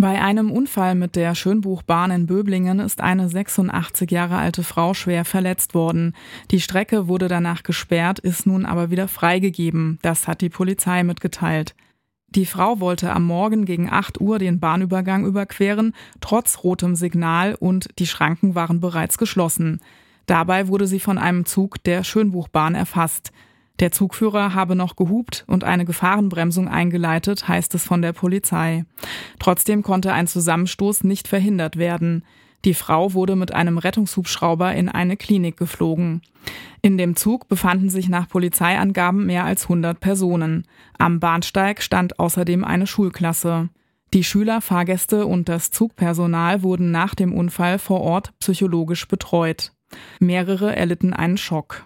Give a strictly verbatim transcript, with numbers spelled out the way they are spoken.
Bei einem Unfall mit der Schönbuchbahn in Böblingen ist eine sechsundachtzig Jahre alte Frau schwer verletzt worden. Die Strecke wurde danach gesperrt, ist nun aber wieder freigegeben. Das hat die Polizei mitgeteilt. Die Frau wollte am Morgen gegen acht Uhr den Bahnübergang überqueren, trotz rotem Signal, und die Schranken waren bereits geschlossen. Dabei wurde sie von einem Zug der Schönbuchbahn erfasst. Der Zugführer habe noch gehupt und eine Gefahrenbremsung eingeleitet, heißt es von der Polizei. Trotzdem konnte ein Zusammenstoß nicht verhindert werden. Die Frau wurde mit einem Rettungshubschrauber in eine Klinik geflogen. In dem Zug befanden sich nach Polizeiangaben mehr als hundert Personen. Am Bahnsteig stand außerdem eine Schulklasse. Die Schüler, Fahrgäste und das Zugpersonal wurden nach dem Unfall vor Ort psychologisch betreut. Mehrere erlitten einen Schock.